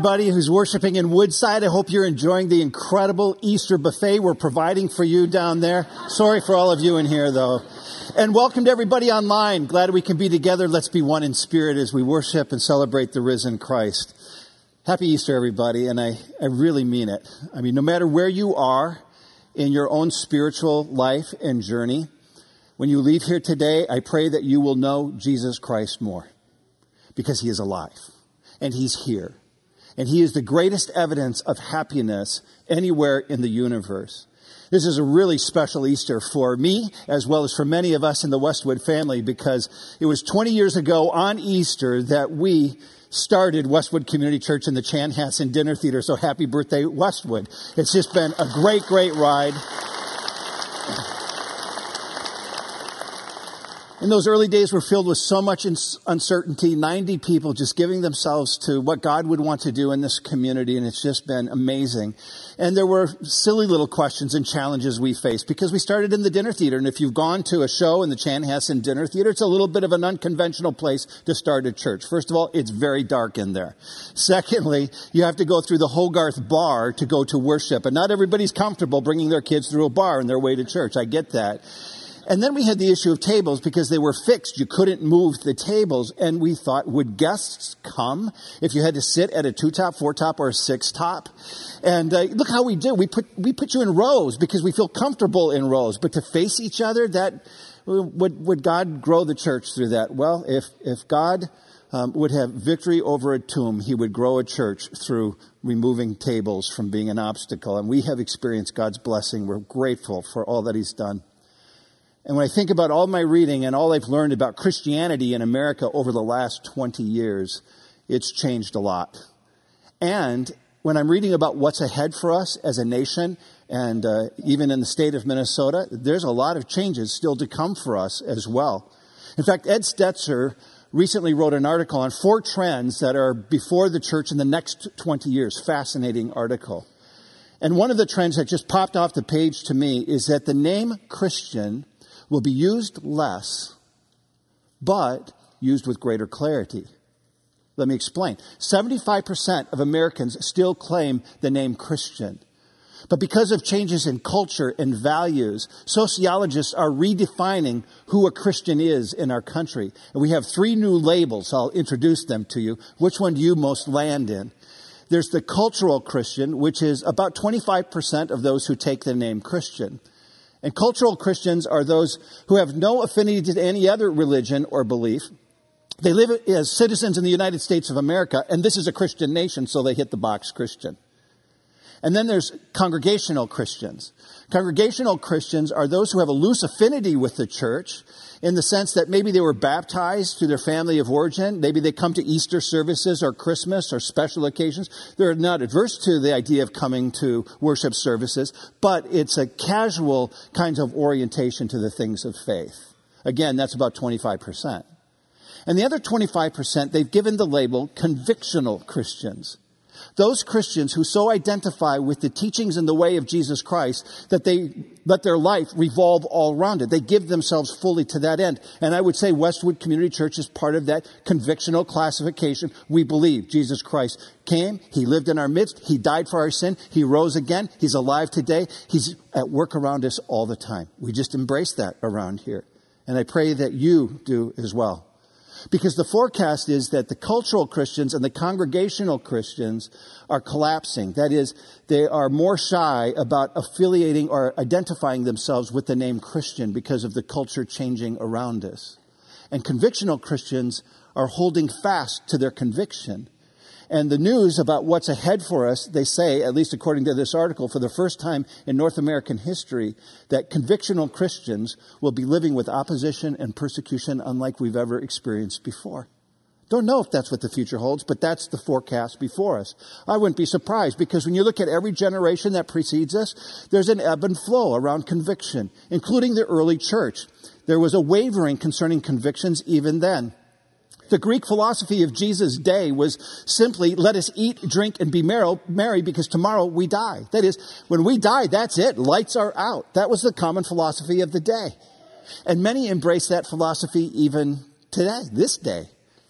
everybody who's worshiping in Woodside. I hope you're enjoying the incredible Easter buffet we're providing for you down there. Sorry for all of you in here, though. And welcome to everybody online. Glad we can be together. Let's be one in spirit as we worship and celebrate the risen Christ. Happy Easter, everybody, and I really mean it. I mean, no matter where you are in your own spiritual life and journey, when you leave here today, I pray that you will know Jesus Christ more, because he is alive, and he's here, and he is the greatest evidence of happiness anywhere in the universe. This is a really special Easter for me, as well as for many of us in the Westwood family, because it was 20 years ago on Easter that we started Westwood Community Church in the Chanhassen Dinner Theater. So happy birthday, Westwood. It's just been a great, great ride. And those early days were filled with so much uncertainty, 90 people just giving themselves to what God would want to do in this community, and it's just been amazing. And there were silly little questions and challenges we faced because we started in the dinner theater, and if you've gone to a show in the Chanhassen Dinner Theater, it's a little bit of an unconventional place to start a church. First of all, it's very dark in there. Secondly, you have to go through the Hogarth bar to go to worship, and not everybody's comfortable bringing their kids through a bar on their way to church. I get that. And then we had the issue of tables because they were fixed. You couldn't move the tables. And we thought, would guests come if you had to sit at a 2-top, 4-top, or a 6-top? And look how we do. We put you in rows because we feel comfortable in rows. But to face each other, that would God grow the church through that? Well, if God would have victory over a tomb, he would grow a church through removing tables from being an obstacle. And we have experienced God's blessing. We're grateful for all that he's done. And when I think about all my reading and all I've learned about Christianity in America over the last 20 years, it's changed a lot. And when I'm reading about what's ahead for us as a nation, and even in the state of Minnesota, there's a lot of changes still to come for us as well. In fact, Ed Stetzer recently wrote an article on 4 trends that are before the church in the next 20 years. Fascinating article. And one of the trends that just popped off the page to me is that the name Christian will be used less, but used with greater clarity. Let me explain. 75% of Americans still claim the name Christian. But because of changes in culture and values, sociologists are redefining who a Christian is in our country. And we have 3 new labels. I'll introduce them to you. Which one do you most land in? There's the cultural Christian, which is about 25% of those who take the name Christian. And cultural Christians are those who have no affinity to any other religion or belief. They live as citizens in the United States of America, and this is a Christian nation, so they hit the box Christian. And then there's congregational Christians. Congregational Christians are those who have a loose affinity with the church in the sense that maybe they were baptized through their family of origin. Maybe they come to Easter services or Christmas or special occasions. They're not adverse to the idea of coming to worship services, but it's a casual kind of orientation to the things of faith. Again, that's about 25%. And the other 25%, they've given the label convictional Christians. Those Christians who so identify with the teachings and the way of Jesus Christ that they let their life revolve all around it. They give themselves fully to that end. And I would say Westwood Community Church is part of that convictional classification. We believe Jesus Christ came, he lived in our midst, he died for our sin, he rose again, he's alive today, he's at work around us all the time. We just embrace that around here. And I pray that you do as well. Because the forecast is that the cultural Christians and the congregational Christians are collapsing. That is, they are more shy about affiliating or identifying themselves with the name Christian because of the culture changing around us. And convictional Christians are holding fast to their conviction. And the news about what's ahead for us, they say, at least according to this article, for the first time in North American history, that convictional Christians will be living with opposition and persecution unlike we've ever experienced before. Don't know if that's what the future holds, but that's the forecast before us. I wouldn't be surprised because when you look at every generation that precedes us, there's an ebb and flow around conviction, including the early church. There was a wavering concerning convictions even then. The Greek philosophy of Jesus' day was simply, let us eat, drink, and be merry because tomorrow we die. That is, when we die, that's it. Lights are out. That was the common philosophy of the day. And many embrace that philosophy even today, this day.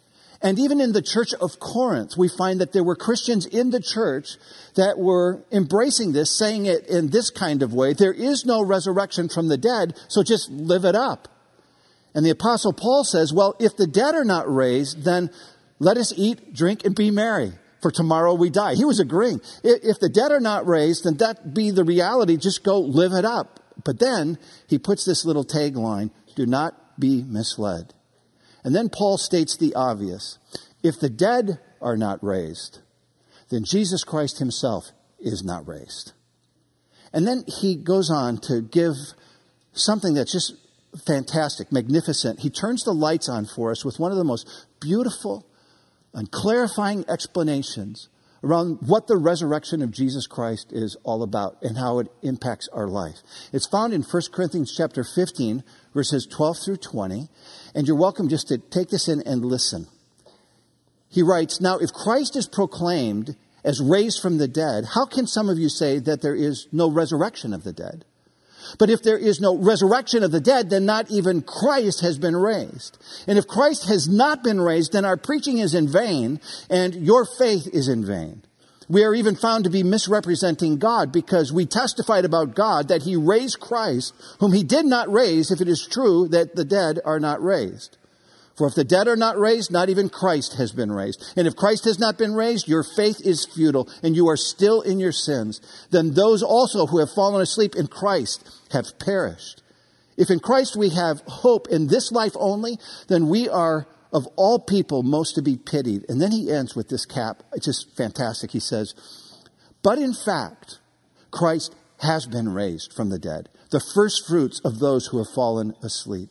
And even in the church of Corinth, we find that there were Christians in the church that were embracing this, saying it in this kind of way: there is no resurrection from the dead, so just live it up. And the Apostle Paul says, well, if the dead are not raised, then let us eat, drink, and be merry, for tomorrow we die. He was agreeing. If the dead are not raised, then that be the reality. Just go live it up. But then he puts this little tagline: do not be misled. And then Paul states the obvious: if the dead are not raised, then Jesus Christ himself is not raised. And then he goes on to give something that's just fantastic, magnificent. He turns the lights on for us with one of the most beautiful and clarifying explanations around what the resurrection of Jesus Christ is all about and how it impacts our life. It's found in 1 Corinthians chapter 15, verses 12 through 20. And you're welcome just to take this in and listen. He writes, now if Christ is proclaimed as raised from the dead, how can some of you say that there is no resurrection of the dead? But if there is no resurrection of the dead, then not even Christ has been raised. And if Christ has not been raised, then our preaching is in vain, and your faith is in vain. We are even found to be misrepresenting God, because we testified about God that he raised Christ, whom he did not raise, if it is true that the dead are not raised. For if the dead are not raised, not even Christ has been raised. And if Christ has not been raised, your faith is futile, and you are still in your sins. Then those also who have fallen asleep in Christ have perished. If in Christ we have hope in this life only, then we are of all people most to be pitied. And then he ends with this cap. It's just fantastic. He says, but in fact, Christ has been raised from the dead, the first fruits of those who have fallen asleep.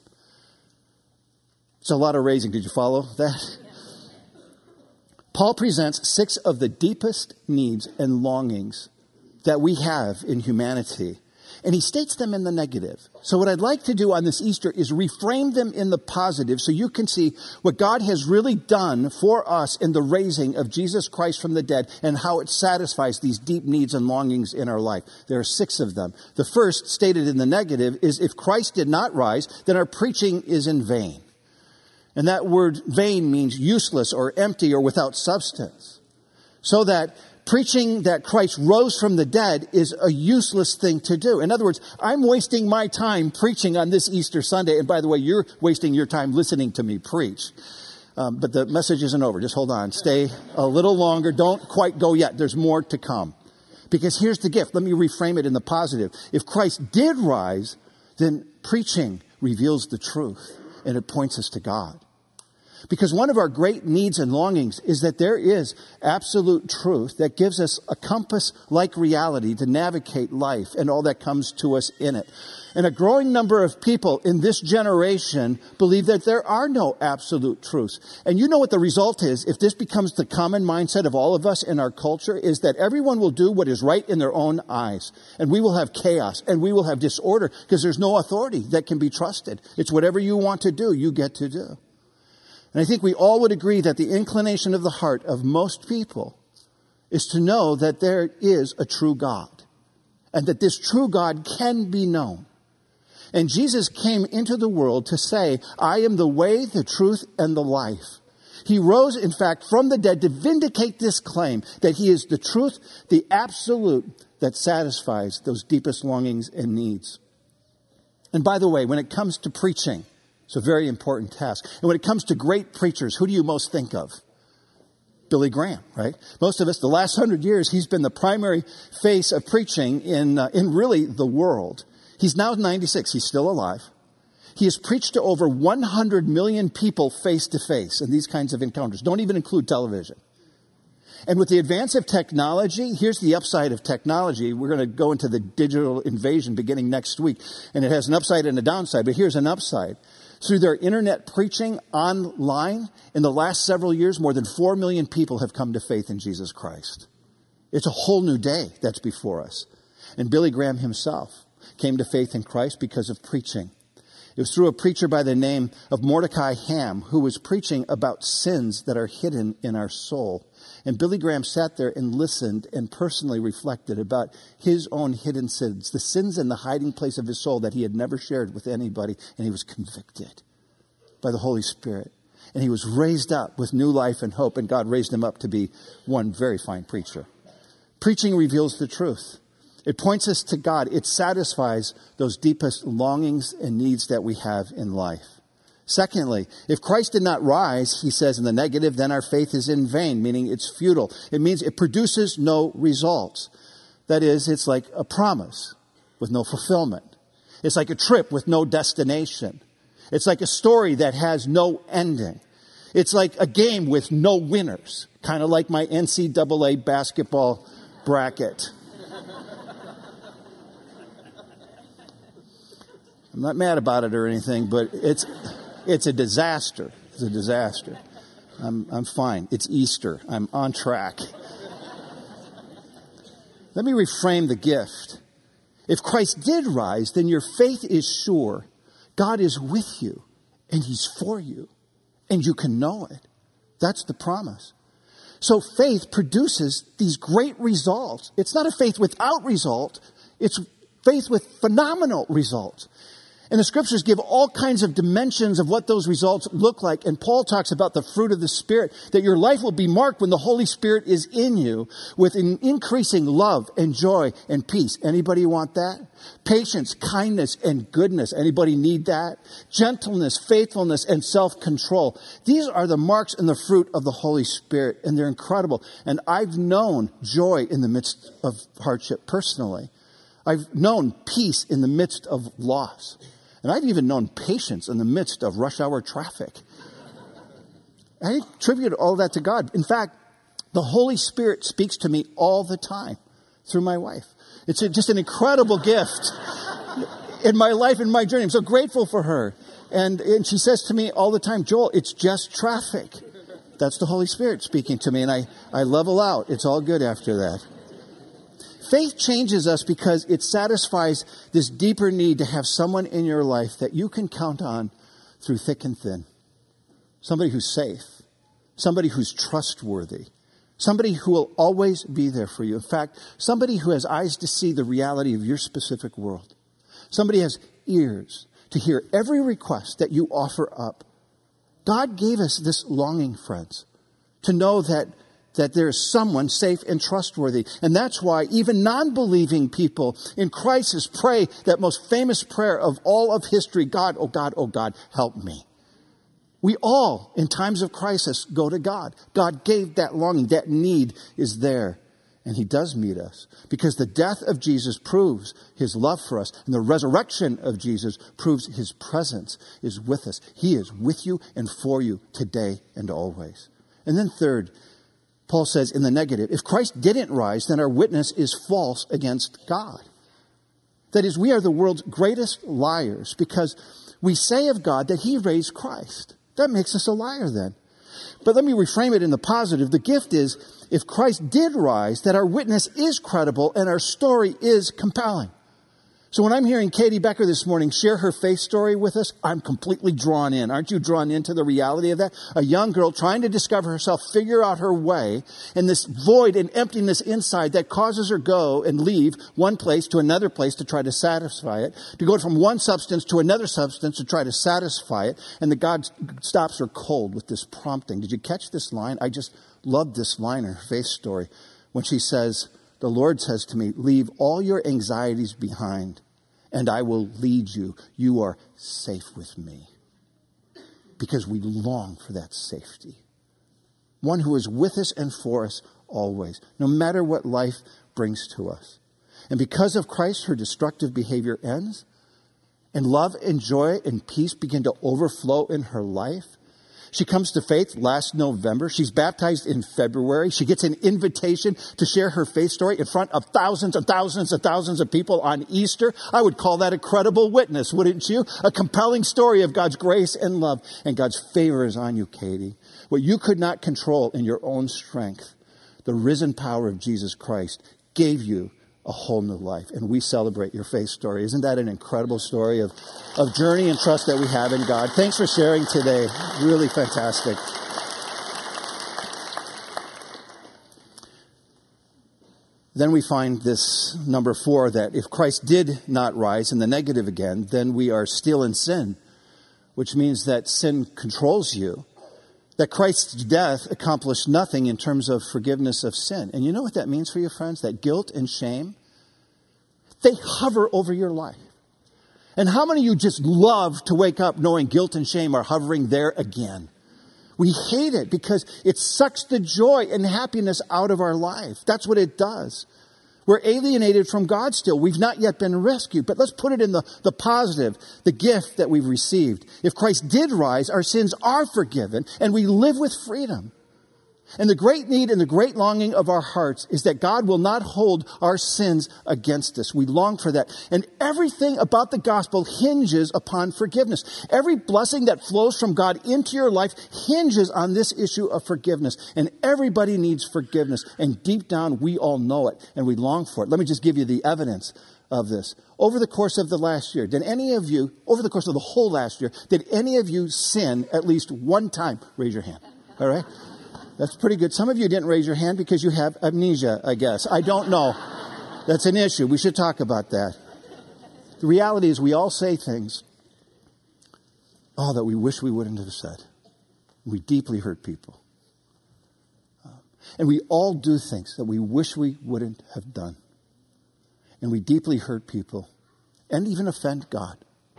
It's a lot of raising. Did you follow that? Paul presents 6 of the deepest needs and longings that we have in humanity, and he states them in the negative. So what I'd like to do on this Easter is reframe them in the positive, so you can see what God has really done for us in the raising of Jesus Christ from the dead and how it satisfies these deep needs and longings in our life. There are 6 of them. The first, stated in the negative, is if Christ did not rise, then our preaching is in vain. And that word vain means useless or empty or without substance. So that preaching that Christ rose from the dead is a useless thing to do. In other words, I'm wasting my time preaching on this Easter Sunday. And by the way, you're wasting your time listening to me preach. But the message isn't over. Just hold on. Stay a little longer. Don't quite go yet. There's more to come. Because here's the gift. Let me reframe it in the positive. If Christ did rise, then preaching reveals the truth. And it points us to God. Because one of our great needs and longings is that there is absolute truth that gives us a compass-like reality to navigate life and all that comes to us in it. And a growing number of people in this generation believe that there are no absolute truths. And you know what the result is if this becomes the common mindset of all of us in our culture, is that everyone will do what is right in their own eyes. And we will have chaos and we will have disorder because there's no authority that can be trusted. It's whatever you want to do, you get to do. And I think we all would agree that the inclination of the heart of most people is to know that there is a true God and that this true God can be known. And Jesus came into the world to say, I am the way, the truth, and the life. He rose, in fact, from the dead to vindicate this claim that he is the truth, the absolute that satisfies those deepest longings and needs. And by the way, when it comes to preaching, it's a very important task. And when it comes to great preachers, who do you most think of? Billy Graham, right? Most of us, the last 100 years, he's been the primary face of preaching in really the world. He's now 96. He's still alive. He has preached to over 100 million people face to face in these kinds of encounters. Don't even include television. And with the advance of technology, here's the upside of technology. We're going to go into the digital invasion beginning next week. And it has an upside and a downside, but here's an upside. Through their internet preaching online, in the last several years, more than 4 million people have come to faith in Jesus Christ. It's a whole new day that's before us. And Billy Graham himself came to faith in Christ because of preaching. It was through a preacher by the name of Mordecai Ham, who was preaching about sins that are hidden in our soul. And Billy Graham sat there and listened and personally reflected about his own hidden sins, the sins in the hiding place of his soul that he had never shared with anybody. And he was convicted by the Holy Spirit. And he was raised up with new life and hope, and God raised him up to be one very fine preacher. Preaching reveals the truth. It points us to God. It satisfies those deepest longings and needs that we have in life. Secondly, if Christ did not rise, he says in the negative, then our faith is in vain, meaning it's futile. It means it produces no results. That is, it's like a promise with no fulfillment. It's like a trip with no destination. It's like a story that has no ending. It's like a game with no winners, kind of like my NCAA basketball bracket. I'm not mad about it or anything, but it's a disaster. It's a disaster. I'm fine. It's Easter. I'm on track. Let me reframe the gift. If Christ did rise, then your faith is sure. God is with you, and he's for you, and you can know it. That's the promise. So faith produces these great results. It's not a faith without result. It's faith with phenomenal results. And the scriptures give all kinds of dimensions of what those results look like. And Paul talks about the fruit of the Spirit, that your life will be marked when the Holy Spirit is in you with an increasing love and joy and peace. Anybody want that? Patience, kindness, and goodness. Anybody need that? Gentleness, faithfulness, and self-control. These are the marks and the fruit of the Holy Spirit, and they're incredible. And I've known joy in the midst of hardship personally. I've known peace in the midst of loss. And I've even known patience in the midst of rush hour traffic. I attribute all that to God. In fact, the Holy Spirit speaks to me all the time through my wife. It's just an incredible gift in my life and my journey. I'm so grateful for her. And she says to me all the time, Joel, it's just traffic. That's the Holy Spirit speaking to me. And I level out. It's all good after that. Faith changes us because it satisfies this deeper need to have someone in your life that you can count on through thick and thin. Somebody who's safe. Somebody who's trustworthy. Somebody who will always be there for you. In fact, somebody who has eyes to see the reality of your specific world. Somebody has ears to hear every request that you offer up. God gave us this longing, friends, to know that there is someone safe and trustworthy. And that's why even non-believing people in crisis pray that most famous prayer of all of history, God, oh God, oh God, help me. We all, in times of crisis, go to God. God gave that longing. That need is there. And he does meet us. Because the death of Jesus proves his love for us. And the resurrection of Jesus proves his presence is with us. He is with you and for you today and always. And then third, Paul says in the negative, if Christ didn't rise, then our witness is false against God. That is, we are the world's greatest liars because we say of God that he raised Christ. That makes us a liar then. But let me reframe it in the positive. The gift is, if Christ did rise, that our witness is credible and our story is compelling. So when I'm hearing Katie Becker this morning share her faith story with us, I'm completely drawn in. Aren't you drawn into the reality of that? A young girl trying to discover herself, figure out her way, and this void and emptiness inside that causes her go and leave one place to another place to try to satisfy it, to go from one substance to another substance to try to satisfy it, and that God stops her cold with this prompting. Did you catch this line? I just loved this line in her faith story when she says, the Lord says to me, leave all your anxieties behind, and I will lead you. You are safe with me. Because we long for that safety. One who is with us and for us always, no matter what life brings to us. And because of Christ, her destructive behavior ends, and love and joy and peace begin to overflow in her life. She comes to faith last November. She's baptized in February. She gets an invitation to share her faith story in front of thousands and thousands and thousands of people on Easter. I would call that a credible witness, wouldn't you? A compelling story of God's grace and love. And God's favor is on you, Katie. What you could not control in your own strength, the risen power of Jesus Christ gave you a whole new life. And we celebrate your faith story. Isn't that an incredible story of journey and trust that we have in God? Thanks for sharing today. Really fantastic. Then we find this number 4, that if Christ did not rise, in the negative again, then we are still in sin, which means that sin controls you. that Christ's death accomplished nothing in terms of forgiveness of sin. And you know what that means for you, friends? That guilt and shame, they hover over your life. And how many of you just love to wake up knowing guilt and shame are hovering there again? We hate it because it sucks the joy and happiness out of our life. That's what it does. We're alienated from God still. We've not yet been rescued. But let's put it in the positive, the gift that we've received. If Christ did rise, our sins are forgiven and we live with freedom. And the great need and the great longing of our hearts is that God will not hold our sins against us. We long for that. And everything about the gospel hinges upon forgiveness. Every blessing that flows from God into your life hinges on this issue of forgiveness. And everybody needs forgiveness. And deep down, we all know it and we long for it. Let me just give you the evidence of this. Over the course of the last year, over the course of the whole last year, did any of you sin at least one time? Raise your hand. All right? That's pretty good. Some of you didn't raise your hand because you have amnesia, I guess. I don't know. That's an issue. We should talk about that. The reality is we all say things, that we wish we wouldn't have said. We deeply hurt people. And we all do things that we wish we wouldn't have done. And we deeply hurt people and even offend God.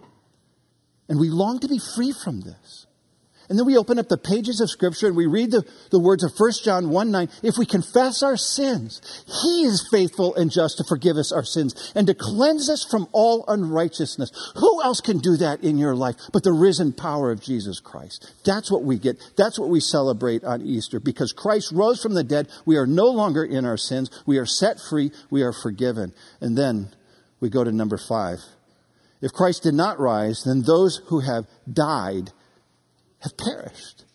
And we long to be free from this. And then we open up the pages of Scripture and we read the words of 1 John 1:9. If we confess our sins, He is faithful and just to forgive us our sins and to cleanse us from all unrighteousness. Who else can do that in your life but the risen power of Jesus Christ? That's what we get. That's what we celebrate on Easter. Because Christ rose from the dead, we are no longer in our sins. We are set free. We are forgiven. And then we go to number 5. If Christ did not rise, then those who have died have perished.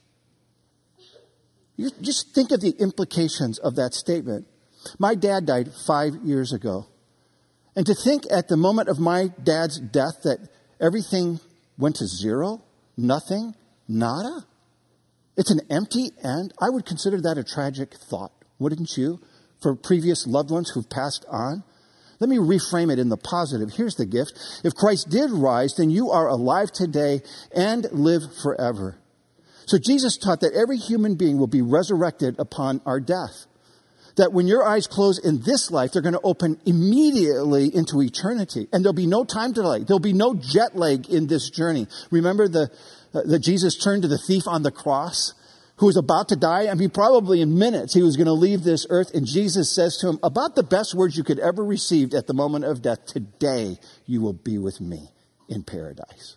You just think of the implications of that statement. My dad died 5 years ago. And to think at the moment of my dad's death that everything went to zero, nothing, nada, it's an empty end. I would consider that a tragic thought, wouldn't you? For previous loved ones who've passed on. Let me reframe it in the positive. Here's the gift. If Christ did rise, then you are alive today and live forever. So Jesus taught that every human being will be resurrected upon our death. That when your eyes close in this life, they're going to open immediately into eternity. And there'll be no time delay. There'll be no jet lag in this journey. Remember the Jesus turned to the thief on the cross who was about to die? I mean, probably in minutes he was going to leave this earth. And Jesus says to him, about the best words you could ever receive at the moment of death, today you will be with me in paradise.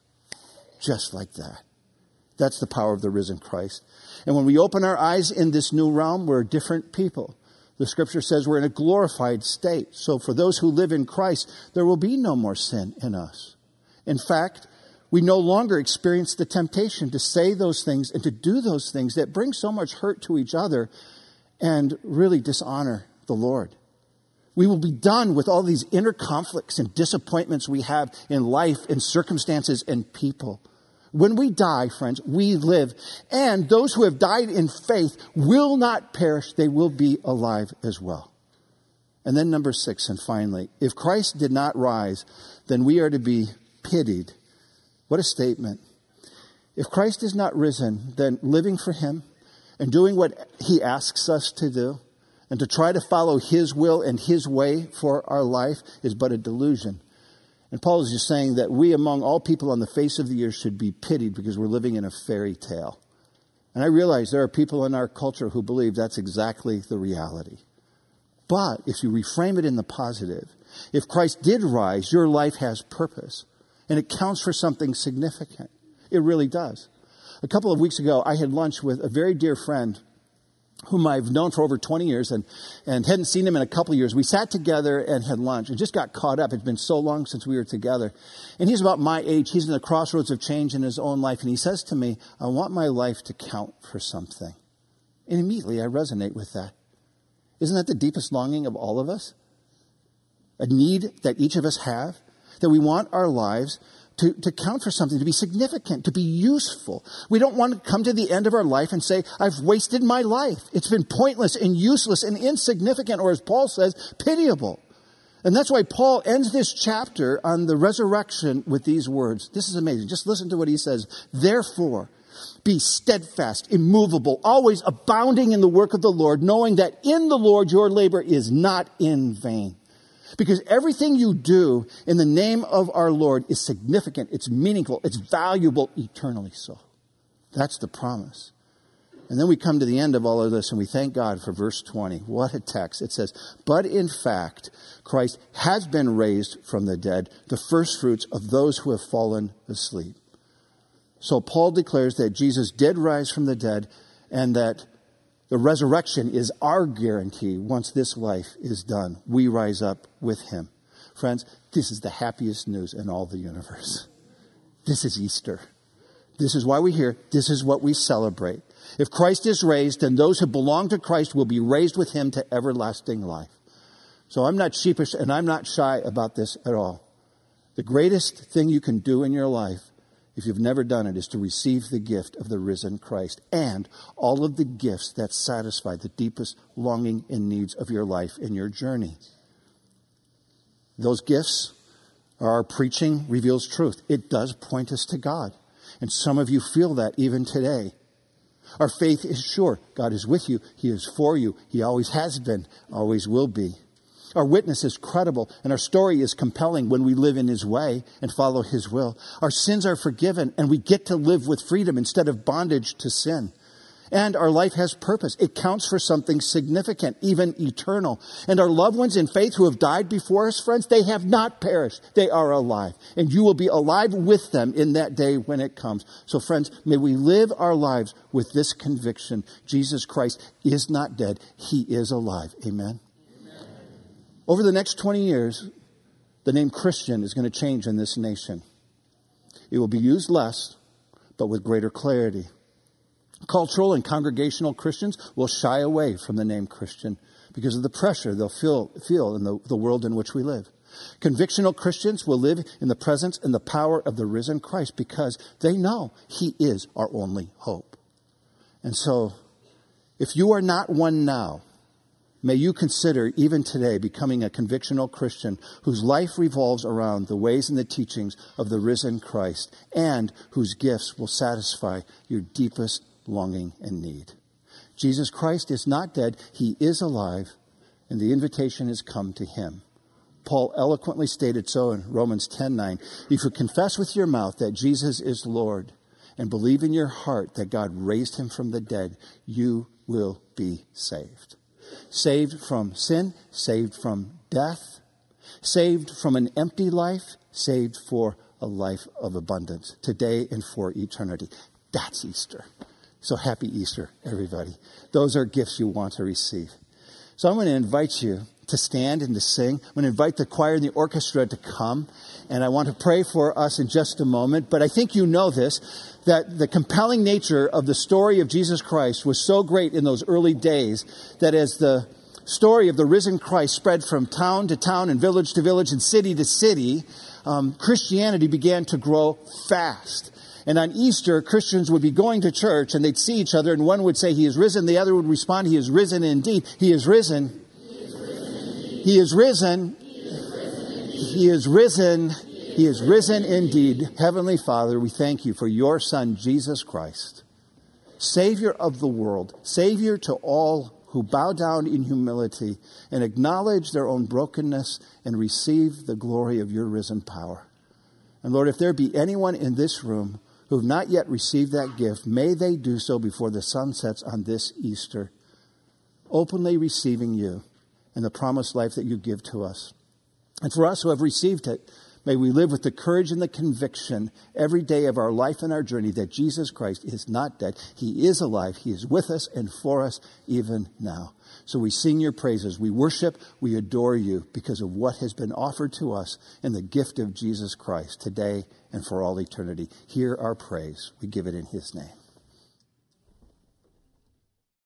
Just like that. That's the power of the risen Christ. And when we open our eyes in this new realm, we're different people. The Scripture says we're in a glorified state. So for those who live in Christ, there will be no more sin in us. In fact, we no longer experience the temptation to say those things and to do those things that bring so much hurt to each other and really dishonor the Lord. We will be done with all these inner conflicts and disappointments we have in life and circumstances and people. When we die, friends, we live. And those who have died in faith will not perish. They will be alive as well. And then number 6, and finally, if Christ did not rise, then we are to be pitied. What a statement. If Christ is not risen, then living for Him and doing what He asks us to do and to try to follow His will and His way for our life is but a delusion. And Paul is just saying that we among all people on the face of the earth should be pitied because we're living in a fairy tale. And I realize there are people in our culture who believe that's exactly the reality. But if you reframe it in the positive, if Christ did rise, your life has purpose. And it counts for something significant. It really does. A couple of weeks ago, I had lunch with a very dear friend whom I've known for over 20 years and hadn't seen him in a couple of years. We sat together and had lunch and just got caught up. It's been so long since we were together. And he's about my age. He's in the crossroads of change in his own life. And he says to me, I want my life to count for something. And immediately I resonate with that. Isn't that the deepest longing of all of us? A need that each of us have? That we want our lives to count for something, to be significant, to be useful. We don't want to come to the end of our life and say, I've wasted my life. It's been pointless and useless and insignificant, or as Paul says, pitiable. And that's why Paul ends this chapter on the resurrection with these words. This is amazing. Just listen to what he says. Therefore, Be steadfast, immovable, always abounding in the work of the Lord, knowing that in the Lord your labor is not in vain. Because everything you do in the name of our Lord is significant, it's meaningful, it's valuable, eternally so. That's the promise. And then we come to the end of all of this and we thank God for verse 20. What a text. It says, but in fact, Christ has been raised from the dead, the first fruits of those who have fallen asleep. So Paul declares that Jesus did rise from the dead and that the resurrection is our guarantee. Once this life is done, we rise up with him. Friends, this is the happiest news in all the universe. This is Easter. This is why we're here. This is what we celebrate. If Christ is raised, then those who belong to Christ will be raised with him to everlasting life. So I'm not sheepish and I'm not shy about this at all. The greatest thing you can do in your life, if you've never done it, is to receive the gift of the risen Christ and all of the gifts that satisfy the deepest longing and needs of your life and your journey. Those gifts are our preaching reveals truth. It does point us to God. And some of you feel that even today. Our faith is sure. God is with you. He is for you. He always has been, always will be. Our witness is credible, and our story is compelling when we live in his way and follow his will. Our sins are forgiven, and we get to live with freedom instead of bondage to sin. And our life has purpose. It counts for something significant, even eternal. And our loved ones in faith who have died before us, friends, they have not perished. They are alive. And you will be alive with them in that day when it comes. So friends, may we live our lives with this conviction. Jesus Christ is not dead. He is alive. Amen. Over the next 20 years, the name Christian is going to change in this nation. It will be used less, but with greater clarity. Cultural and congregational Christians will shy away from the name Christian because of the pressure they'll feel in the world in which we live. Convictional Christians will live in the presence and the power of the risen Christ because they know he is our only hope. And so, if you are not one now, may you consider, even today, becoming a convictional Christian whose life revolves around the ways and the teachings of the risen Christ and whose gifts will satisfy your deepest longing and need. Jesus Christ is not dead. He is alive, and the invitation has come to him. Paul eloquently stated so in Romans 10:9. If you confess with your mouth that Jesus is Lord and believe in your heart that God raised him from the dead, you will be saved. Saved from sin, saved from death, saved from an empty life, saved for a life of abundance, today and for eternity. That's Easter. So happy Easter, everybody. Those are gifts you want to receive. So I'm going to invite you to stand and to sing. I'm going to invite the choir and the orchestra to come. And I want to pray for us in just a moment. But I think you know this, that the compelling nature of the story of Jesus Christ was so great in those early days that as the story of the risen Christ spread from town to town and village to village and city to city, Christianity began to grow fast. And on Easter, Christians would be going to church and they'd see each other and one would say, he is risen. The other would respond, he is risen indeed. He is risen. He is risen. He is risen. He is risen indeed. Heavenly Father, we thank you for your Son, Jesus Christ, Savior of the world, Savior to all who bow down in humility and acknowledge their own brokenness and receive the glory of your risen power. And Lord, if there be anyone in this room who have not yet received that gift, may they do so before the sun sets on this Easter, openly receiving you and the promised life that you give to us. And for us who have received it, may we live with the courage and the conviction every day of our life and our journey that Jesus Christ is not dead. He is alive. He is with us and for us even now. So we sing your praises. We worship. We adore you because of what has been offered to us in the gift of Jesus Christ today and for all eternity. Hear our praise. We give it in his name.